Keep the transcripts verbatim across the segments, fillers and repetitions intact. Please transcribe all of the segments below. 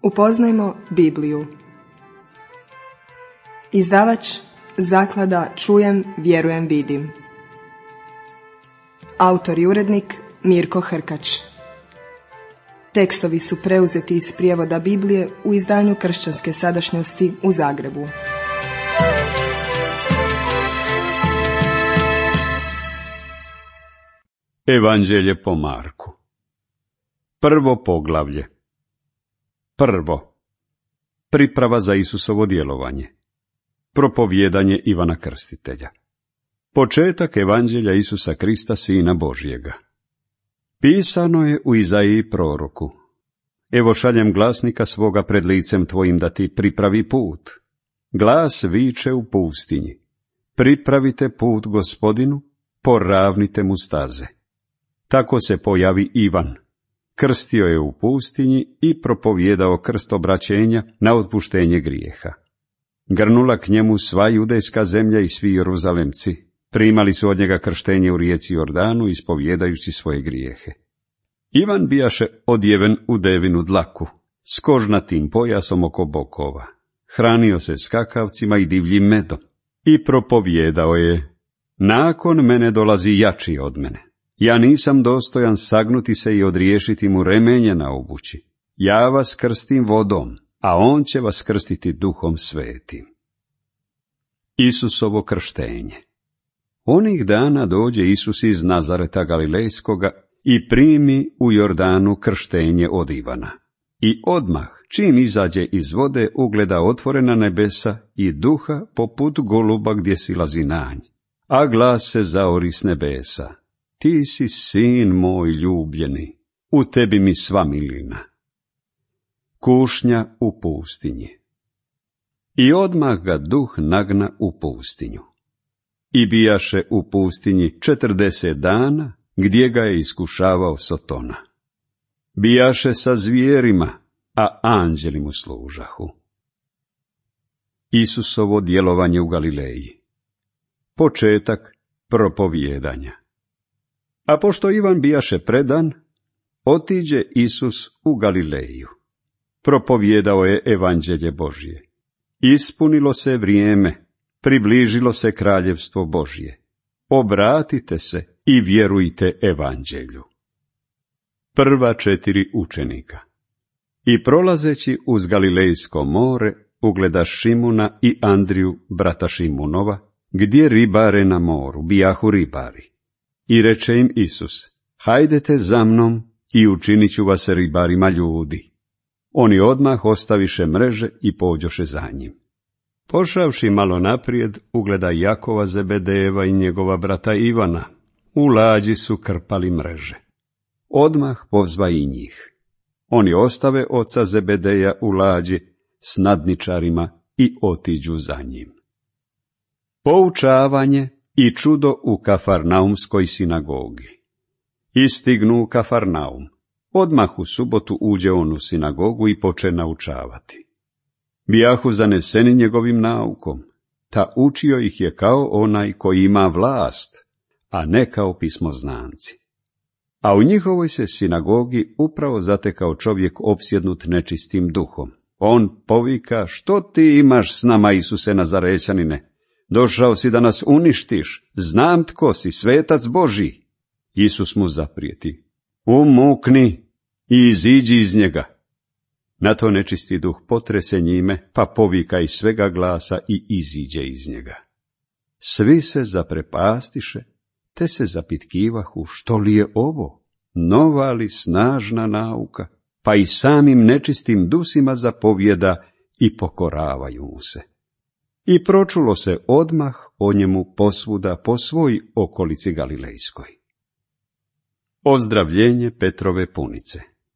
Upoznajmo Bibliju. Izdavač Zaklada Čujem, vjerujem, vidim. Autor i urednik Mirko Hrkač. Tekstovi su preuzeti iz prijevoda Biblije u izdanju Kršćanske sadašnjosti u Zagrebu. Evanđelje po Marku. Prvo poglavlje. Prvo. Priprava za Isusovo djelovanje. Propovijedanje Ivana Krstitelja. Početak Evanđelja Isusa Krista, Sina Božjega. Pisano je u Izaiji proroku: Evo šaljem glasnika svoga pred licem tvojim da ti pripravi put. Glas viče u pustinji: pripravite put Gospodinu, poravnite mu staze. Tako se pojavi Ivan. Krstio je u pustinji i propovijedao krst obraćenja na otpuštenje grijeha. Grnula k njemu sva judejska zemlja i svi Jeruzalemci. Primali su od njega krštenje u rijeci Jordanu, ispovjedajući svoje grijehe. Ivan bijaše odjeven u devinu dlaku, s kožnatim pojasom oko bokova. Hranio se skakavcima i divljim medom. I propovijedao je: nakon mene dolazi jači od mene. Ja nisam dostojan sagnuti se i odriješiti mu remenje na obući. Ja vas krstim vodom, a on će vas krstiti Duhom Svetim. Isusovo krštenje. Onih dana dođe Isus iz Nazareta Galilejskoga i primi u Jordanu krštenje od Ivana. I odmah, čim izađe iz vode, ugleda otvorena nebesa i Duha poput goluba gdje silazi na nj. A glas se zaori s nebesa: ti si sin moj ljubljeni, u tebi mi sva milina. Kušnja u pustinji. I odmah ga Duh nagna u pustinju. I bijaše u pustinji četrdeset dana, gdje ga je iskušavao Sotona. Bijaše sa zvijerima, a anđeli mu služahu. Isusovo djelovanje u Galileji. Početak propovijedanja. A pošto Ivan bijaše predan, otiđe Isus u Galileju. Propovijedao je evanđelje Božje. Ispunilo se vrijeme, približilo se kraljevstvo Božje. Obratite se i vjerujte evanđelju. Prva četiri učenika. I prolazeći uz Galilejsko more, ugleda Šimuna i Andriju, brata Šimunova, gdje ribare na moru, bijahu ribari. I reče im Isus: hajdete za mnom i učinit ću vas ribarima ljudi. Oni odmah ostaviše mreže i pođoše za njim. Pošavši malo naprijed, ugleda Jakova Zebedejeva i njegova brata Ivana. U lađi su krpali mreže. Odmah pozva i njih. Oni ostave oca Zebedeja u lađi s nadničarima i otiđu za njim. Poučavanje i čudo u Kafarnaumskoj sinagogi. Istignu u Kafarnaum. Odmah u subotu uđe on u sinagogu i poče naučavati. Bijahu zaneseni njegovim naukom, ta učio ih je kao onaj koji ima vlast, a ne kao pismoznanci. A u njihovoj se sinagogi upravo zatekao čovjek opsjednut nečistim duhom. On povika: što ti imaš s nama, Isuse Nazarećanine? Došao si da nas uništiš, znam tko si, svetac Božji. Isus mu zaprijeti: umukni i iziđi iz njega. Na to nečisti duh potrese njime, pa povika iz svega glasa i iziđe iz njega. Svi se zaprepastiše, te se zapitkivahu: što li je ovo? Nova li snažna nauka? Pa i samim nečistim dusima zapovjeda i pokoravaju mu se. I pročulo se odmah o njemu posvuda po svoj okolici Galilejskoj. Ozdravljenje Petrove punice.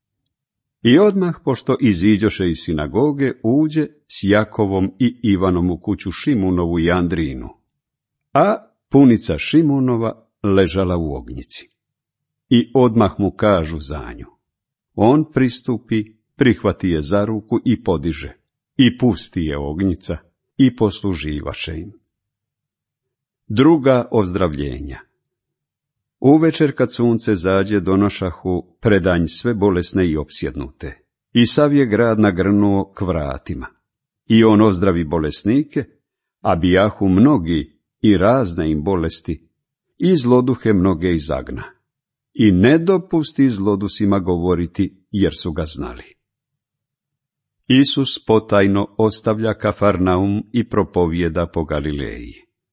I odmah, pošto iziđoše iz sinagoge, uđe s Jakovom i Ivanom u kuću Šimunovu i Andrijinu. A punica Šimunova ležala u ognjici. I odmah mu kažu za nju. On pristupi, prihvati je za ruku i podiže. I pusti je ognjica i posluživaše im. Druga ozdravljenja. Uvečer kad sunce zađe, donošahu predanj sve bolesne i opsjednute. i sav je grad nagrnuo k vratima. I on ozdravi bolesnike, a bijahu mnogi i razne im bolesti, i zloduhe mnoge izagna. I ne dopusti zlodusima govoriti, jer su ga znali. Isus potajno ostavlja Kafarnaum i propovijeda po Galileji.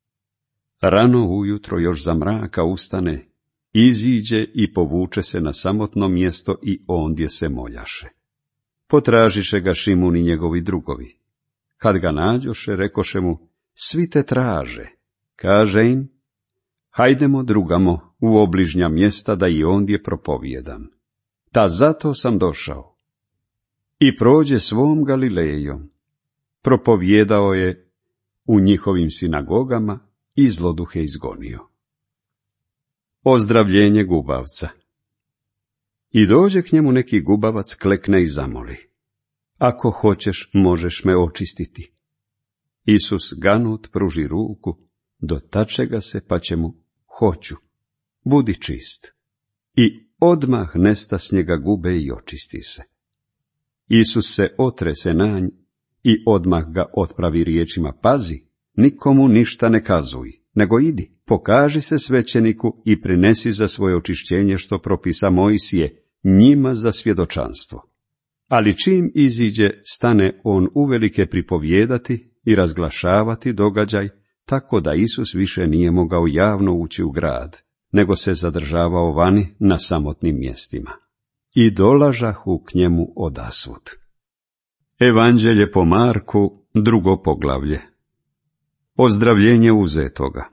Rano ujutro još za mraka ustane, iziđe i povuče se na samotno mjesto i ondje se moljaše. Potražiše ga Šimun i njegovi drugovi. Kad ga nađoše, rekoše mu, svi te traže. Kaže im, hajdemo drugamo u obližnja mjesta da i ondje propovijedam. Ta zato sam došao. I prođe svom Galilejom. Propovijedao je u njihovim sinagogama i zloduhe izgonio. Ozdravljenje gubavca. I dođe k njemu neki gubavac, klekne i zamoli. Ako hoćeš, možeš me očistiti. Isus ganut pruži ruku, dotače ga se, pa će mu, hoću, budi čist. I odmah nesta s njega gube i očisti se. Isus se otrese na nj i odmah ga otpravi riječima, pazi, nikomu ništa ne kazuj, nego idi, pokaži se svećeniku i prinesi za svoje očišćenje što propisa Mojsije, njima za svjedočanstvo. Ali čim iziđe, stane on uvelike pripovijedati i razglašavati događaj, tako da Isus više nije mogao javno ući u grad, nego se zadržavao vani na samotnim mjestima. I dolažahu k njemu odasvud. Evanđelje po Marku, drugo poglavlje. Ozdravljenje uzetoga.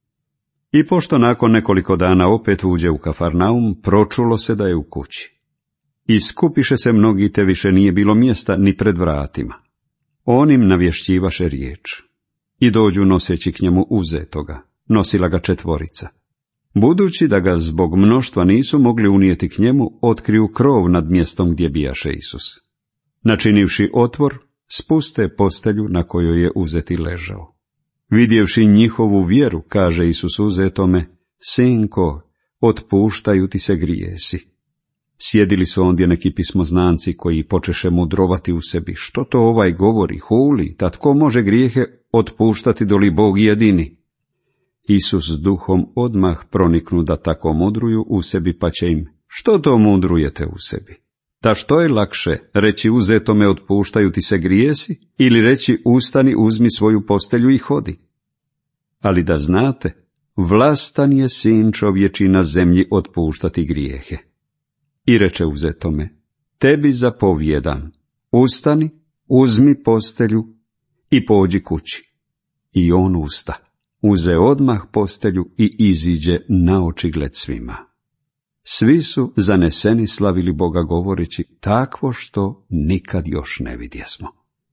I pošto nakon nekoliko dana opet uđe u Kafarnaum, pročulo se da je u kući. I skupiše se mnogi, te više nije bilo mjesta ni pred vratima. On im navješćivaše riječ. I dođu noseći k njemu uzetoga, nosila ga četvorica. Budući da ga zbog mnoštva nisu mogli unijeti k njemu, otkriju krov nad mjestom gdje bijaše Isus. Načinivši otvor, spuste postelju na kojoj je uzeti ležao. Vidjevši njihovu vjeru, kaže Isus uzetome, sinko, otpuštaju ti se grijesi. Sjedili su ondje neki pismoznanci koji počeše mudrovati u sebi, što to ovaj govori, huli, ta tko može grijehe otpuštati doli Bog jedini? Isus duhom odmah proniknu da tako mudruju u sebi, pa će im, što to mudrujete u sebi? Ta što je lakše, reći uzetome otpuštaju ti se grijesi, ili reći ustani, uzmi svoju postelju i hodi? Ali da znate, vlastan je sin čovječi na zemlji otpuštati grijehe. I reče uzetome, tebi zapovjedam, ustani, uzmi postelju i pođi kući. I on usta, uze odmah postelju i iziđe na očigled svima. Svi su zaneseni slavili Boga govoreći, takvo što nikad još ne vidjesmo.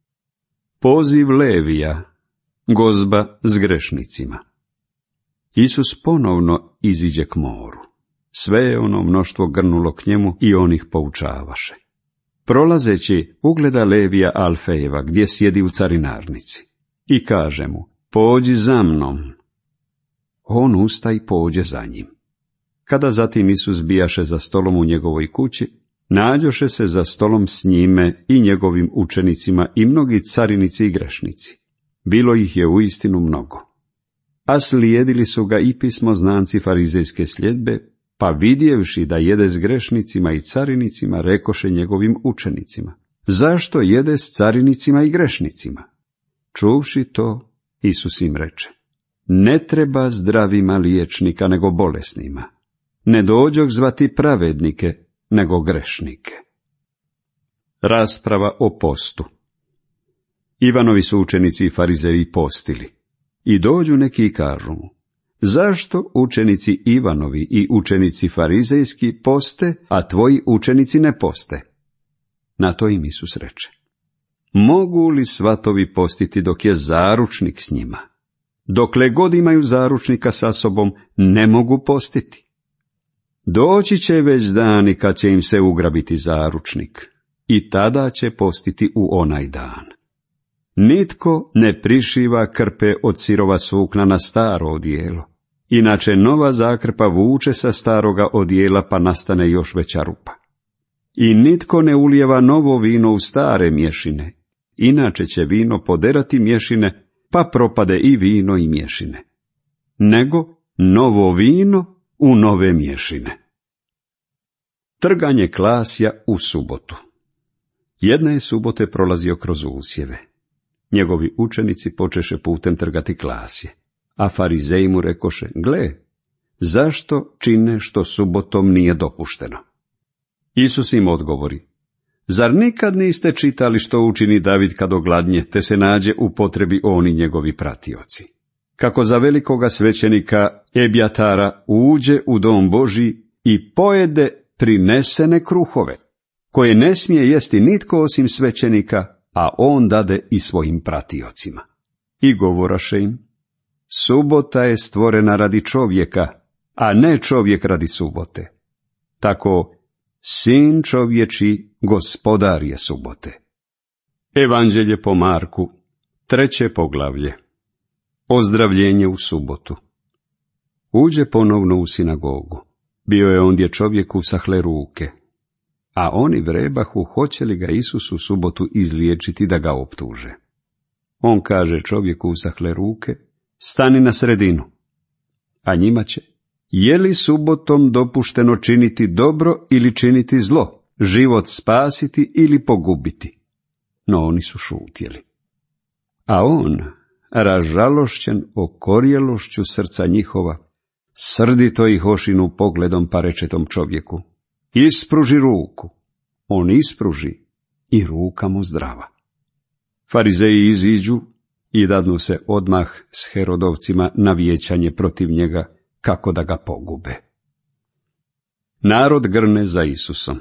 Poziv Levija, gozba s grešnicima. Isus ponovno iziđe k moru. Sve je ono mnoštvo grnulo k njemu i on ih poučavaše. Prolazeći, ugleda Levija Alfejeva, gdje sjedi u carinarnici. I kaže mu, pođi za mnom. On usta i pođe za njim. Kada zatim Isus bijaše za stolom u njegovoj kući, nađoše se za stolom s njime i njegovim učenicima i mnogi carinici i grešnici. Bilo ih je uistinu mnogo. A slijedili su ga i pismoznanci farizejske sljedbe, pa vidjevši da jede s grešnicima i carinicima, rekoše njegovim učenicima, zašto jede s carinicima i grešnicima? Čuvši to, Isus im reče, ne treba zdravima liječnika, nego bolesnima. Ne dođoh zvati pravednike, nego grešnike. Rasprava o postu. Ivanovi su učenici i farizeji postili. I dođu neki i kažu mu, zašto učenici Ivanovi i učenici farizejski poste, a tvoji učenici ne poste? Na to im Isus reče, mogu li svatovi postiti dok je zaručnik s njima? Dokle god imaju zaručnika sa sobom, ne mogu postiti. Doći će već dani kad će im se ugrabiti zaručnik, i tada će postiti u onaj dan. Nitko ne prišiva krpe od sirova sukna na staro odijelo, inače nova zakrpa vuče sa staroga odijela, pa nastane još veća rupa. I nitko ne ulijeva novo vino u stare mješine, inače će vino poderati mješine, pa propade i vino i mješine. Nego novo vino u nove mješine. Trganje klasja u subotu. Jedne je subote prolazio kroz usjeve. Njegovi učenici počeše putem trgati klasje, a farizeji mu rekoše: gle, zašto čine što subotom nije dopušteno? Isus im odgovori: zar nikad niste čitali što učini David kad ogladnje, te se nađe u potrebi on i njegovi pratioci? Kako za velikoga svećenika Ebjatara uđe u dom Božji i pojede prinesene kruhove, koje ne smije jesti nitko osim svećenika, a on dade i svojim pratiocima. I govoraše im: subota je stvorena radi čovjeka, a ne čovjek radi subote. Tako sin čovječi gospodar je subote. Evanđelje po Marku, treće poglavlje. Ozdravljenje u subotu. Uđe ponovno u sinagogu. Bio je ondje čovjek usahle ruke, a oni vrebahu hoće li ga Isus u subotu izliječiti da ga optuže. On kaže čovjeku usahle ruke: stani na sredinu. A njima će: je li subotom dopušteno činiti dobro ili činiti zlo, život spasiti ili pogubiti? No oni su šutjeli. A on, ražalošćen okorjelošću srca njihova, srdito ih ošinu pogledom pa reče tom čovjeku: ispruži ruku. On ispruži i ruka mu zdrava. Farizeji iziđu i dadnu se odmah s Herodovcima na vijećanje protiv njega, kako da ga pogube. Narod grne za Isusom.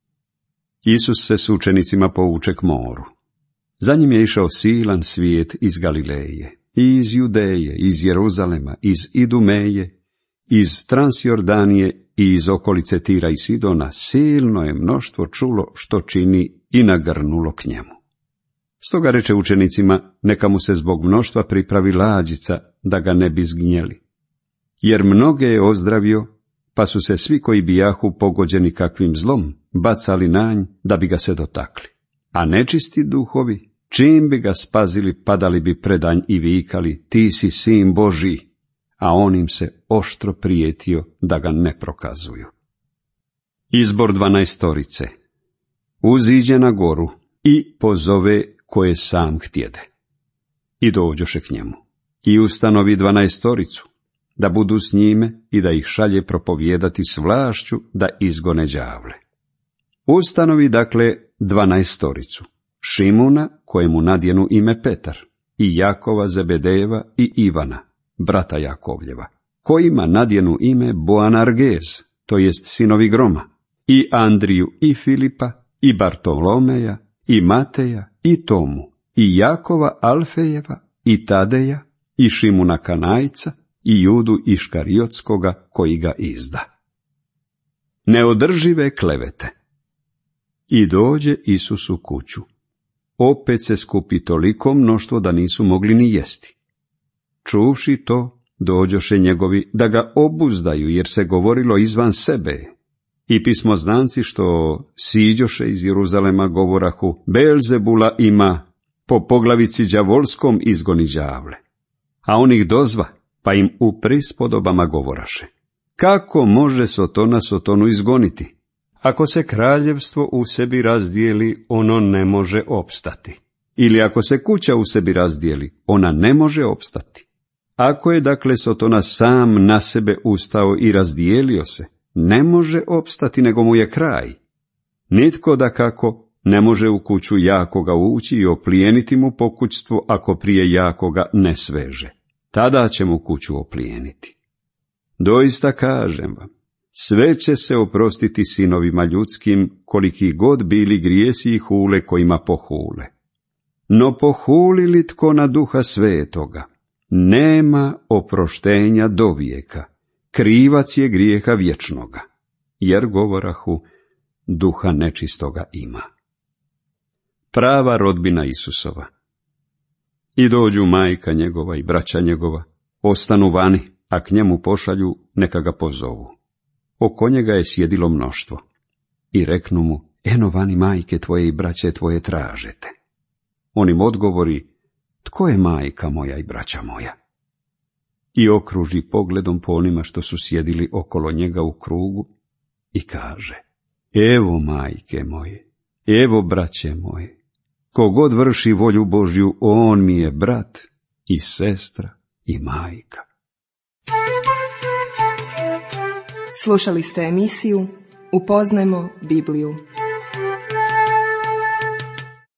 Isus se s učenicima povuče k moru. Za njim je išao silan svijet iz Galileje, i iz Judeje, iz Jeruzalema, iz Idumeje, iz Transjordanije i iz okolice Tira i Sidona. Silno je mnoštvo čulo što čini i nagrnulo k njemu. Stoga reče učenicima: neka mu se zbog mnoštva pripravi lađica, da ga ne bi zgnjeli. Jer mnoge je ozdravio, pa su se svi koji bijahu pogođeni kakvim zlom bacali na nj da bi ga se dotakli. A nečisti duhovi, čim bi ga spazili, padali bi predanj i vikali: ti si sin Božji, a on im se oštro prijetio da ga ne prokazuju. Izbor dvanaestorice. Uziđe na goru i pozove koje sam htjede. I dođoše k njemu. I ustanovi dvanaestoricu, da budu s njime i da ih šalje propovijedati s vlašću da izgone đavle. Ustanovi dakle dvanaestoricu: Šimuna, kojemu nadjenu ime Petar, i Jakova Zebedejeva i Ivana, brata Jakovljeva, kojima nadjenu ime Boanerges, to jest sinovi groma, i Andriju i Filipa, i Bartolomeja, i Mateja, i Tomu, i Jakova Alfejeva, i Tadeja, i Šimuna Kanajca, i Judu Iškariotskoga, koji ga izda. Neodržive klevete. I dođe Isus u kuću. Opet se skupi toliko mnoštvo da nisu mogli ni jesti. Čuvši to, dođoše njegovi da ga obuzdaju, jer se govorilo izvan sebe. I pismoznanci što siđoše iz Jeruzalema govorahu: Belzebula ima, po poglavici đavolskom izgoni đavle. A on ih dozva, pa im u prispodobama govoraše: kako može Sotona Sotonu izgoniti? Ako se kraljevstvo u sebi razdijeli, ono ne može opstati. Ili ako se kuća u sebi razdijeli, ona ne može opstati. Ako je dakle Sotona sam na sebe ustao i razdijelio se, ne može opstati, nego mu je kraj. Nitko dakako ne može u kuću jakoga ući i oplijeniti mu pokućstvo, ako prije jakoga ne sveže. Tada će mu kuću oplijeniti. Doista kažem vam, sve će se oprostiti sinovima ljudskim, koliki god bili grijesi i hule kojima pohule. No pohuli li tko na Duha Svetoga, nema oproštenja do vijeka, krivac je grijeha vječnoga, jer govorahu, duha nečistoga ima. Prava rodbina Isusova. I dođu majka njegova i braća njegova, ostanu vani, a k njemu pošalju, neka ga pozovu. Oko njega je sjedilo mnoštvo. I reknu mu: eno vani majke tvoje i braće tvoje tražete. On im odgovori, tko je majka moja i braća moja? I okruži pogledom po onima što su sjedili okolo njega u krugu i kaže, evo majke moje, evo braće moje, kogod vrši volju Božju, on mi je brat i sestra i majka. Slušali ste emisiju Upoznajmo Bibliju.